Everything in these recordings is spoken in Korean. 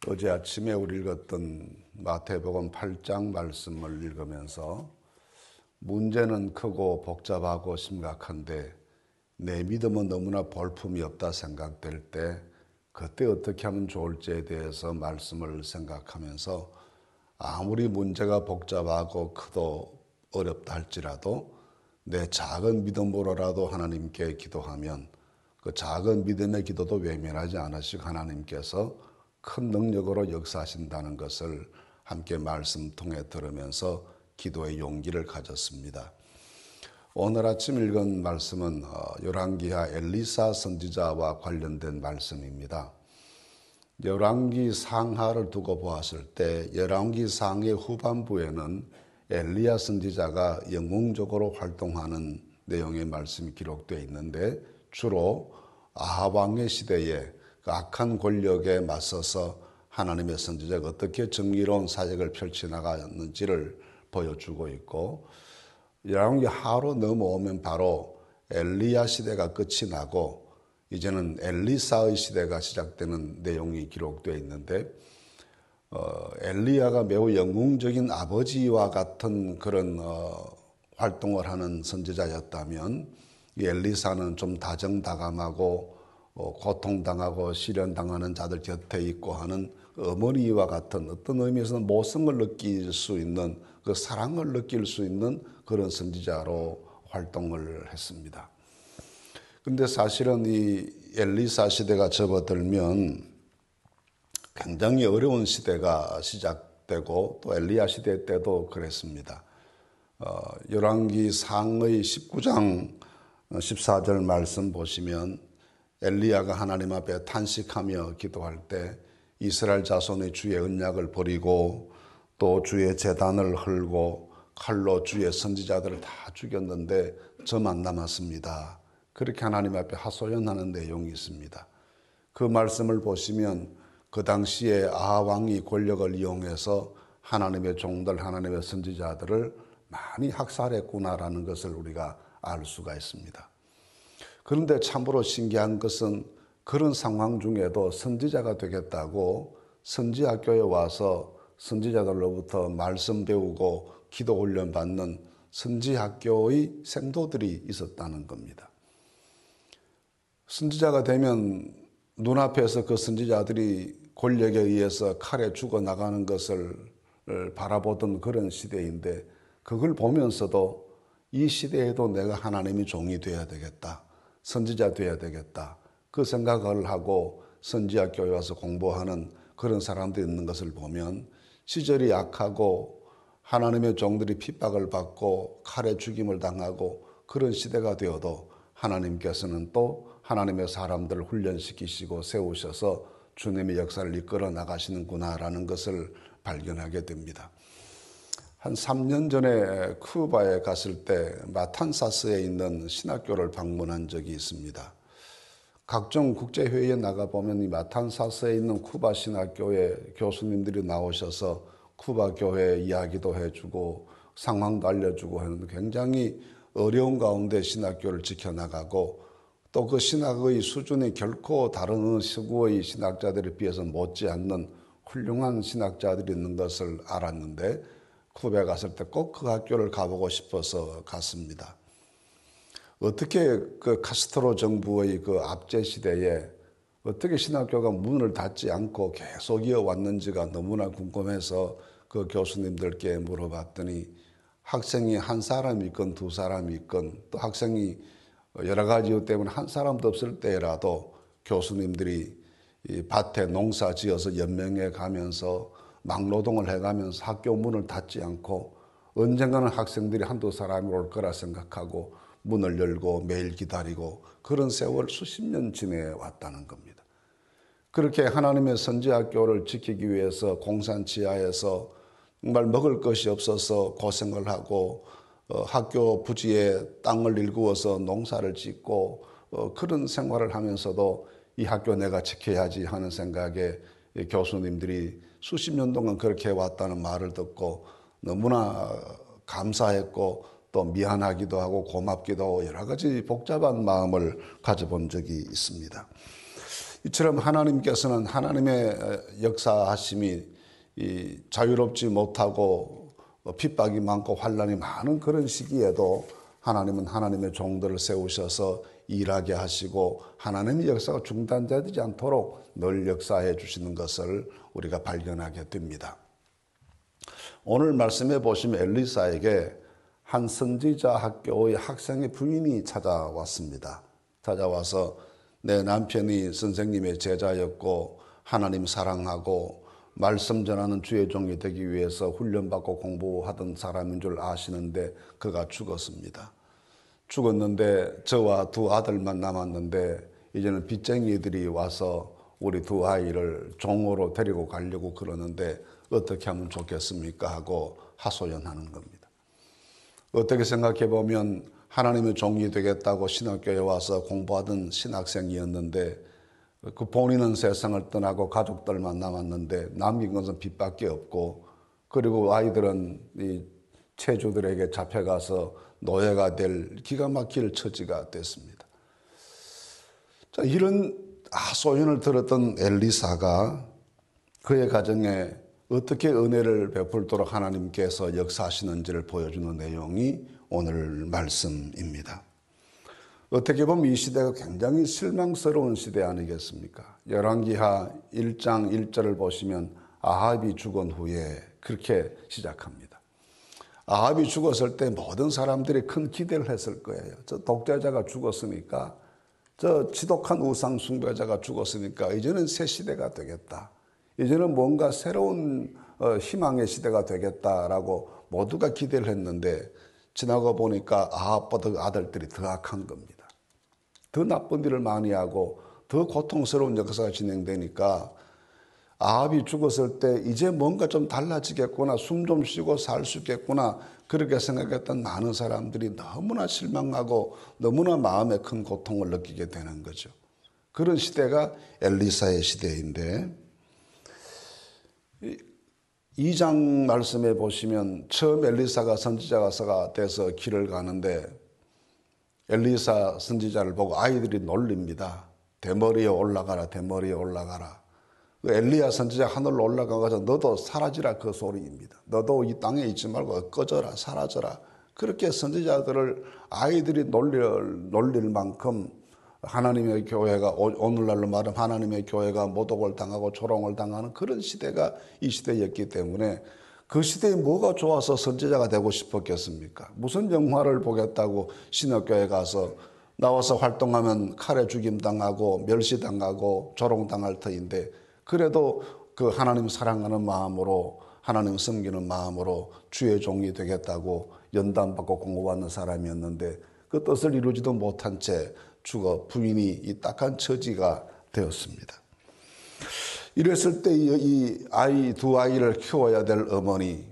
어제 아침에 우리 읽었던 마태복음 8장 말씀을 읽으면서 문제는 크고 복잡하고 심각한데 내 믿음은 너무나 볼품이 없다 생각될 때 그때 어떻게 하면 좋을지에 대해서 말씀을 생각하면서 아무리 문제가 복잡하고 크도 어렵다 할지라도 내 작은 믿음으로라도 하나님께 기도하면 그 작은 믿음의 기도도 외면하지 않으시고 하나님께서 큰 능력으로 역사하신다는 것을 함께 말씀 통해 들으면서 기도의 용기를 가졌습니다. 오늘 아침 읽은 말씀은 열왕기하 엘리사 선지자와 관련된 말씀입니다. 열왕기 상하를 두고 보았을 때 열왕기 상의 후반부에는 엘리야 선지자가 영웅적으로 활동하는 내용의 말씀이 기록되어 있는데 주로 아합 왕의 시대에 그 악한 권력에 맞서서 하나님의 선지자가 어떻게 정의로운 사역을 펼쳐나갔는지를 보여주고 있고, 열왕기 하로 넘어오면 바로 엘리야 시대가 끝이 나고 이제는 엘리사의 시대가 시작되는 내용이 기록되어 있는데, 엘리야가 매우 영웅적인 아버지와 같은 그런 활동을 하는 선지자였다면 이 엘리사는 좀 다정다감하고 고통당하고 시련당하는 자들 곁에 있고 하는 어머니와 같은 어떤 의미에서는 모성을 느낄 수 있는 그 사랑을 느낄 수 있는 그런 선지자로 활동을 했습니다. 그런데 사실은 이 엘리사 시대가 접어들면 굉장히 어려운 시대가 시작되고 또 엘리야 시대 때도 그랬습니다. 열왕기 상의 19장 14절 말씀 보시면 엘리야가 하나님 앞에 탄식하며 기도할 때 이스라엘 자손의 주의 언약을 버리고 또 주의 제단을 헐고 칼로 주의 선지자들을 다 죽였는데 저만 남았습니다. 그렇게 하나님 앞에 하소연하는 내용이 있습니다. 그 말씀을 보시면 그 당시에 아합 왕이 권력을 이용해서 하나님의 종들, 하나님의 선지자들을 많이 학살했구나라는 것을 우리가 알 수가 있습니다. 그런데 참으로 신기한 것은 그런 상황 중에도 선지자가 되겠다고 선지학교에 와서 선지자들로부터 말씀 배우고 기도 훈련 받는 선지학교의 생도들이 있었다는 겁니다. 선지자가 되면 눈앞에서 그 선지자들이 권력에 의해서 칼에 죽어나가는 것을 바라보던 그런 시대인데 그걸 보면서도 이 시대에도 내가 하나님의 종이 되어야 되겠다. 선지자 되어야 되겠다. 그 생각을 하고 선지학교에 와서 공부하는 그런 사람들이 있는 것을 보면 시절이 약하고 하나님의 종들이 핍박을 받고 칼에 죽임을 당하고 그런 시대가 되어도 하나님께서는 또 하나님의 사람들을 훈련시키시고 세우셔서 주님의 역사를 이끌어 나가시는구나라는 것을 발견하게 됩니다. 한 3년 전에 쿠바에 갔을 때 마탄사스에 있는 신학교를 방문한 적이 있습니다. 각종 국제회의에 나가보면 이 마탄사스에 있는 쿠바 신학교에 교수님들이 나오셔서 쿠바 교회 이야기도 해주고 상황도 알려주고 하는데 굉장히 어려운 가운데 신학교를 지켜나가고 또 그 신학의 수준이 결코 다른 서구의 신학자들에 비해서 못지않는 훌륭한 신학자들이 있는 것을 알았는데 쿠바에 갔을 때 꼭 그 학교를 가보고 싶어서 갔습니다. 어떻게 그 카스트로 정부의 그 압제 시대에 어떻게 신학교가 문을 닫지 않고 계속 이어왔는지가 너무나 궁금해서 그 교수님들께 물어봤더니 학생이 한 사람이 있건 두 사람이 있건 또 학생이 여러 가지 이유 때문에 한 사람도 없을 때라도 교수님들이 이 밭에 농사 지어서 연명해 가면서 막노동을 해가면서 학교 문을 닫지 않고 언젠가는 학생들이 한두 사람이 올 거라 생각하고 문을 열고 매일 기다리고 그런 세월 수십 년 지내왔다는 겁니다. 그렇게 하나님의 선지학교를 지키기 위해서 공산 지하에서 정말 먹을 것이 없어서 고생을 하고 학교 부지에 땅을 일구어서 농사를 짓고 그런 생활을 하면서도 이 학교 내가 지켜야지 하는 생각에 교수님들이 수십 년 동안 그렇게 해왔다는 말을 듣고 너무나 감사했고 또 미안하기도 하고 고맙기도 하고 여러 가지 복잡한 마음을 가져본 적이 있습니다. 이처럼 하나님께서는 하나님의 역사하심이 자유롭지 못하고 핍박이 많고 환난이 많은 그런 시기에도 하나님은 하나님의 종들을 세우셔서 일하게 하시고 하나님의 역사가 중단되지 않도록 늘 역사해 주시는 것을 우리가 발견하게 됩니다. 오늘 말씀해 보시면 엘리사에게 한 선지자 학교의 학생의 부인이 찾아왔습니다. 찾아와서 내 남편이 선생님의 제자였고 하나님 사랑하고 말씀 전하는 주의 종이 되기 위해서 훈련받고 공부하던 사람인 줄 아시는데 그가 죽었습니다. 죽었는데 저와 두 아들만 남았는데 이제는 빚쟁이들이 와서 우리 두 아이를 종으로 데리고 가려고 그러는데 어떻게 하면 좋겠습니까? 하고 하소연하는 겁니다. 어떻게 생각해 보면 하나님의 종이 되겠다고 신학교에 와서 공부하던 신학생이었는데 그 본인은 세상을 떠나고 가족들만 남았는데 남긴 것은 빚밖에 없고 그리고 아이들은 이 체주들에게 잡혀가서 노예가 될 기가 막힐 처지가 됐습니다. 자, 이런 하소연을 들었던 엘리사가 그의 가정에 어떻게 은혜를 베풀도록 하나님께서 역사하시는지를 보여주는 내용이 오늘 말씀입니다. 어떻게 보면 이 시대가 굉장히 실망스러운 시대 아니겠습니까? 열왕기하 1장 1절을 보시면 아합이 죽은 후에 그렇게 시작합니다. 아합이 죽었을 때 모든 사람들이 큰 기대를 했을 거예요. 저 독재자가 죽었으니까, 저 지독한 우상 숭배자가 죽었으니까 이제는 새 시대가 되겠다. 이제는 뭔가 새로운 희망의 시대가 되겠다라고 모두가 기대를 했는데 지나고 보니까 아합보다 아들들이 더 악한 겁니다. 더 나쁜 일을 많이 하고 더 고통스러운 역사가 진행되니까 아합이 죽었을 때 이제 뭔가 좀 달라지겠구나, 숨 좀 쉬고 살 수 있겠구나 그렇게 생각했던 많은 사람들이 너무나 실망하고 너무나 마음에 큰 고통을 느끼게 되는 거죠. 그런 시대가 엘리사의 시대인데 2장 말씀에 보시면 처음 엘리사가 선지자가 돼서 길을 가는데 엘리사 선지자를 보고 아이들이 놀립니다. 대머리에 올라가라, 대머리에 올라가라. 엘리야 선지자 하늘로 올라가서 너도 사라지라 그 소리입니다. 너도 이 땅에 있지 말고 꺼져라, 사라져라. 그렇게 선지자들을 아이들이 놀릴 만큼 하나님의 교회가 오늘날로 말하면 하나님의 교회가 모독을 당하고 조롱을 당하는 그런 시대가 이 시대였기 때문에 그 시대에 뭐가 좋아서 선지자가 되고 싶었겠습니까? 무슨 영화를 보겠다고 신학교에 가서 나와서 활동하면 칼에 죽임당하고 멸시당하고 조롱당할 터인데 그래도 그 하나님 사랑하는 마음으로 하나님 섬기는 마음으로 주의 종이 되겠다고 연단받고 공고받는 사람이었는데 그 뜻을 이루지도 못한 채 죽어 부인이 이 딱한 처지가 되었습니다. 이랬을 때 이 두 아이를 키워야 될 어머니,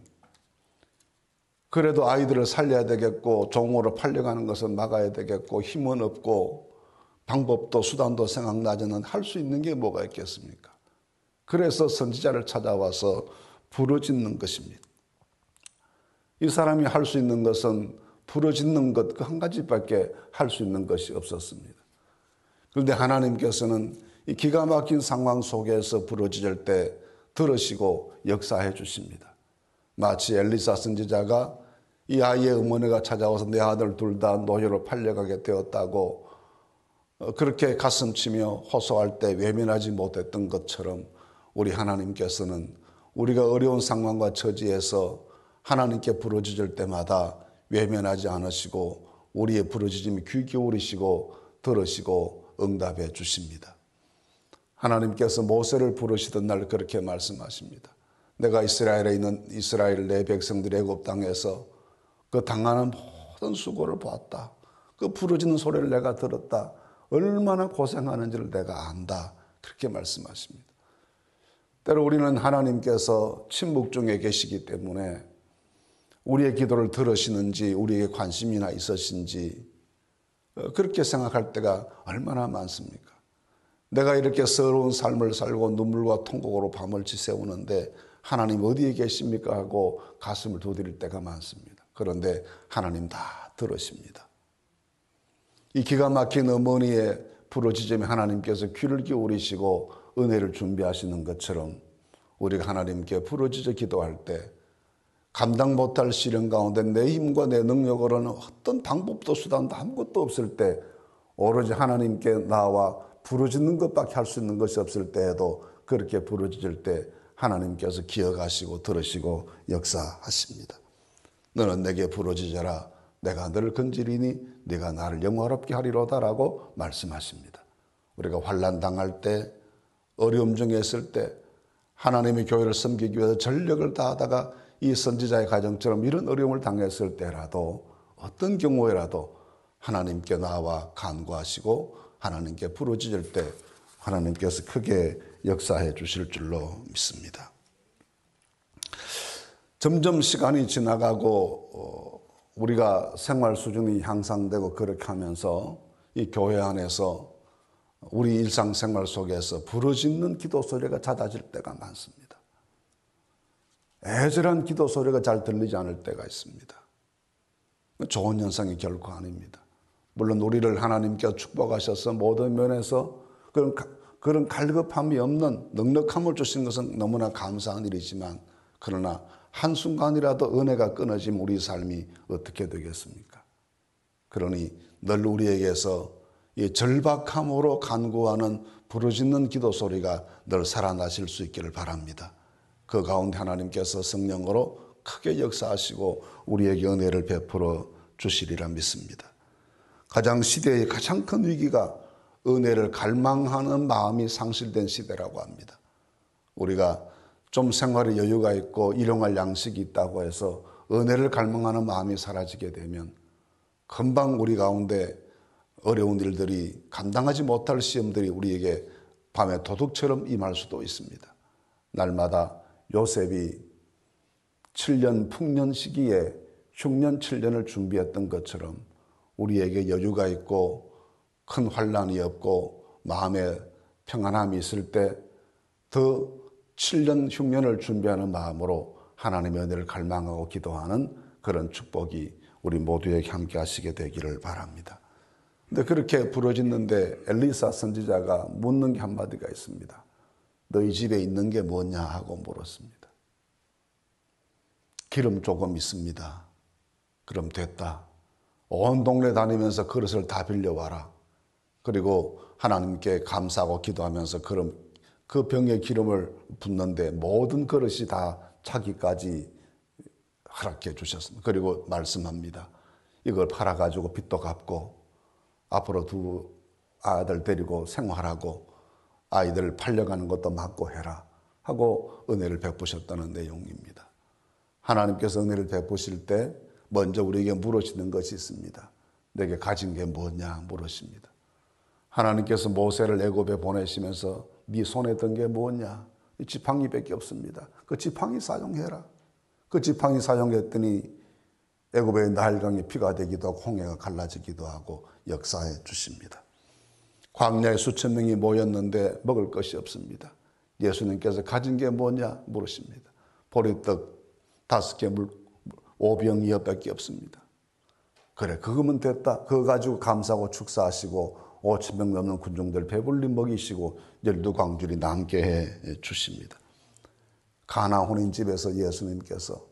그래도 아이들을 살려야 되겠고 종으로 팔려가는 것을 막아야 되겠고 힘은 없고 방법도 수단도 생각나지는 할 수 있는 게 뭐가 있겠습니까? 그래서 선지자를 찾아와서 부르짖는 것입니다. 이 사람이 할 수 있는 것은 부르짖는 것 그 한 가지밖에 할 수 있는 것이 없었습니다. 그런데 하나님께서는 이 기가 막힌 상황 속에서 부르짖을 때 들으시고 역사해 주십니다. 마치 엘리사 선지자가 이 아이의 어머니가 찾아와서 내 아들 둘 다 노예로 팔려가게 되었다고 그렇게 가슴치며 호소할 때 외면하지 못했던 것처럼 우리 하나님께서는 우리가 어려운 상황과 처지에서 하나님께 부르짖을 때마다 외면하지 않으시고 우리의 부르짖음이 귀 기울이시고 들으시고 응답해 주십니다. 하나님께서 모세를 부르시던 날 그렇게 말씀하십니다. 내가 이스라엘에 있는 이스라엘 내 백성들의 애굽 땅에서 그 당하는 모든 수고를 보았다. 그 부르짖는 소리를 내가 들었다. 얼마나 고생하는지를 내가 안다. 그렇게 말씀하십니다. 때로 우리는 하나님께서 침묵 중에 계시기 때문에 우리의 기도를 들으시는지 우리에게 관심이나 있으신지 그렇게 생각할 때가 얼마나 많습니까? 내가 이렇게 서러운 삶을 살고 눈물과 통곡으로 밤을 지새우는데 하나님 어디에 계십니까 하고 가슴을 두드릴 때가 많습니다. 그런데 하나님 다 들으십니다. 이 기가 막힌 어머니의 부르짖으면 하나님께서 귀를 기울이시고 은혜를 준비하시는 것처럼 우리가 하나님께 부르짖어 기도할 때 감당 못할 시련 가운데 내 힘과 내 능력으로는 어떤 방법도 수단도 아무것도 없을 때 오로지 하나님께 나와 부르짖는 것밖에 할 수 있는 것이 없을 때에도 그렇게 부르짖을 때 하나님께서 기억하시고 들으시고 역사하십니다. 너는 내게 부르짖어라. 내가 너를 건지리니 네가 나를 영화롭게 하리로다라고 말씀하십니다. 우리가 환난 당할 때, 어려움 중에 있을 때 하나님의 교회를 섬기기 위해서 전력을 다하다가 이 선지자의 가정처럼 이런 어려움을 당했을 때라도 어떤 경우에라도 하나님께 나와 간구하시고 하나님께 부르짖을 때 하나님께서 크게 역사해 주실 줄로 믿습니다. 점점 시간이 지나가고 우리가 생활 수준이 향상되고 그렇게 하면서 이 교회 안에서 우리 일상생활 속에서 부르짖는 기도 소리가 잦아질 때가 많습니다. 애절한 기도 소리가 잘 들리지 않을 때가 있습니다. 좋은 현상이 결코 아닙니다. 물론 우리를 하나님께서 축복하셔서 모든 면에서 그런 갈급함이 없는 넉넉함을 주신 것은 너무나 감사한 일이지만 그러나 한순간이라도 은혜가 끊어지면 우리 삶이 어떻게 되겠습니까? 그러니 늘 우리에게서 이 절박함으로 간구하는 부르짖는 기도 소리가 늘 살아나실 수 있기를 바랍니다. 그 가운데 하나님께서 성령으로 크게 역사하시고 우리에게 은혜를 베풀어 주시리라 믿습니다. 시대의 가장 큰 위기가 은혜를 갈망하는 마음이 상실된 시대라고 합니다. 우리가 좀 생활에 여유가 있고 일용할 양식이 있다고 해서 은혜를 갈망하는 마음이 사라지게 되면 금방 우리 가운데 어려운 일들이 감당하지 못할 시험들이 우리에게 밤에 도둑처럼 임할 수도 있습니다. 날마다 요셉이 7년 풍년 시기에 흉년 7년을 준비했던 것처럼 우리에게 여유가 있고 큰 환난이 없고 마음에 평안함이 있을 때 더 7년 흉년을 준비하는 마음으로 하나님의 은혜를 갈망하고 기도하는 그런 축복이 우리 모두에게 함께 하시게 되기를 바랍니다. 근데 그렇게 부르짖는데 엘리사 선지자가 묻는 게 한마디가 있습니다. 너희 집에 있는 게 뭐냐 하고 물었습니다. 기름 조금 있습니다. 그럼 됐다. 온 동네 다니면서 그릇을 다 빌려와라. 그리고 하나님께 감사하고 기도하면서 그럼 그 병에 기름을 붓는데 모든 그릇이 다 차기까지 허락해 주셨습니다. 그리고 말씀합니다. 이걸 팔아가지고 빚도 갚고 앞으로 두 아들 데리고 생활하고 아이들 팔려가는 것도 막고 해라 하고 은혜를 베푸셨다는 내용입니다. 하나님께서 은혜를 베푸실 때 먼저 우리에게 물으시는 것이 있습니다. 내게 가진 게 뭐냐 물으십니다. 하나님께서 모세를 애굽에 보내시면서 네 손에 든 게 뭐냐? 이 지팡이밖에 없습니다. 그 지팡이 사용해라. 그 지팡이 사용했더니 애굽의 나일강이 피가 되기도 하고 홍해가 갈라지기도 하고 역사해 주십니다. 광야에 수천 명이 모였는데 먹을 것이 없습니다. 예수님께서 가진 게 뭐냐 물으십니다. 보리떡 5개, 오병 2어밖에 없습니다. 그래, 그거면 됐다. 그거 가지고 감사하고 축사하시고 5,000명 넘는 군중들 배불리 먹이시고 12광주리 남게 해 주십니다. 가나 혼인집에서 예수님께서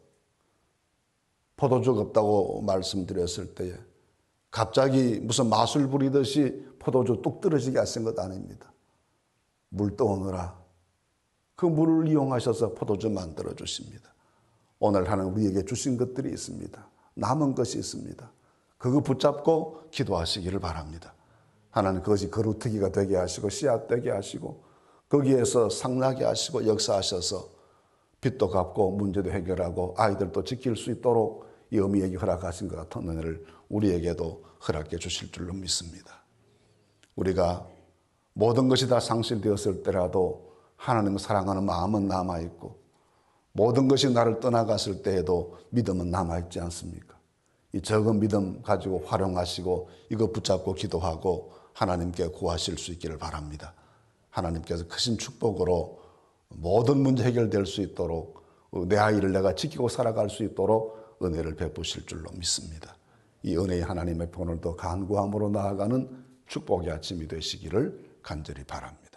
포도주가 없다고 말씀드렸을 때에 갑자기 무슨 마술 부리듯이 포도주 뚝 떨어지게 하신 것 아닙니다. 물 떠오느라 그 물을 이용하셔서 포도주 만들어 주십니다. 오늘 하나님 우리에게 주신 것들이 있습니다. 남은 것이 있습니다. 그거 붙잡고 기도하시기를 바랍니다. 하나님 그것이 거루터기가 되게 하시고 씨앗 되게 하시고 거기에서 상나게 하시고 역사하셔서 빚도 갚고 문제도 해결하고 아이들도 지킬 수 있도록 이 어미에게 허락하신 것 같은 은혜를 우리에게도 허락해 주실 줄로 믿습니다. 우리가 모든 것이 다 상실되었을 때라도 하나님을 사랑하는 마음은 남아있고 모든 것이 나를 떠나갔을 때에도 믿음은 남아있지 않습니까? 이 적은 믿음 가지고 활용하시고 이거 붙잡고 기도하고 하나님께 구하실 수 있기를 바랍니다. 하나님께서 크신 축복으로 모든 문제 해결될 수 있도록 내 아이를 내가 지키고 살아갈 수 있도록 은혜를 베푸실 줄로 믿습니다. 이 은혜의 하나님의 오늘도 간구함으로 나아가는 축복의 아침이 되시기를 간절히 바랍니다.